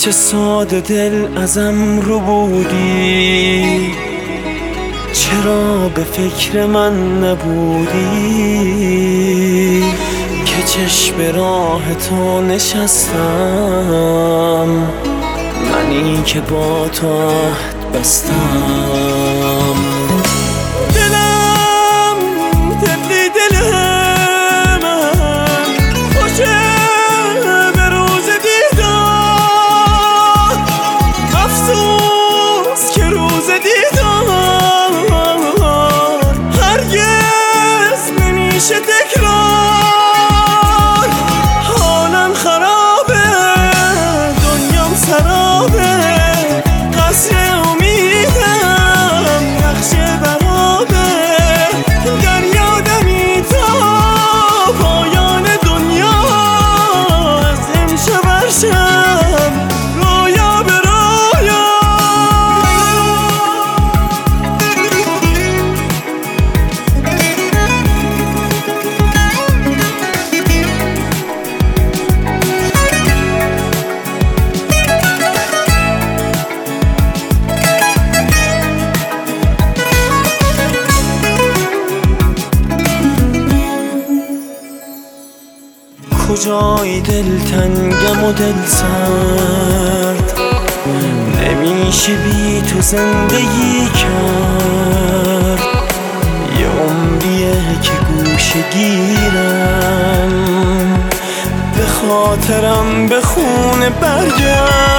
چه ساده دل ازم رو بودی، چرا به فکر من نبودی که چشم راه تو نشستم، منی که با تو عهد بستم. دلم طفلی دل من خوشه به روز دیدار، افسوس که روز دیدار هرگز نمیشه تکرار. حالم خرابه، دنیام سرابه، قصر امیدم نقش برابه، گریادمی تا پایان دنیا، از امشب هر شب رویا به رویا. کجای دلتنگم و دل سرد، نمیشه بی تو زندگی کرد. یه عمریه که گوشه گیرم، به خاطرم به خونه برگرد.